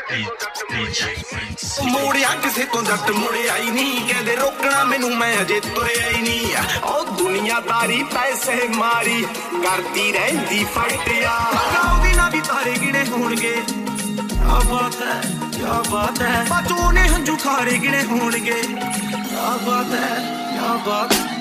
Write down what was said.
ਮੋੜਿਆ ਕਿਸੇ ਤੋਂ ਜੱਟ ਮੁੜਿਆ ਹੀ ਨਹੀਂ, ਕਹਿੰਦੇ ਰੋਕਣਾ ਮੈਨੂੰ ਮੈਂ ਅਜੇ ਤੁਰਿਆ ਹੀ ਨਹੀਂ। ਉਹ ਦੁਨੀਆਦਾਰੀ ਪੈਸੇ ਮਾਰੀ ਕਰਦੀ ਰਹਿੰਦੀ ਫਟਿਆ, ਉਹਦੀ ਨਾ ਵੀ ਤਾਰੇ ਗਿਣੇ ਹੋਣਗੇ। ਕਿਆ ਬਾਤ ਹੈ, ਕਿਆ ਬਾਤ ਹੈ, ਬਾਚੋ ਨੇ ਹੰਝੂ ਖਾਰੇ ਗਿਣੇ ਹੋਣਗੇ। ਕਿਆ ਬਾਤ ਹੈ, ਕਿਆ ਬਾਤ।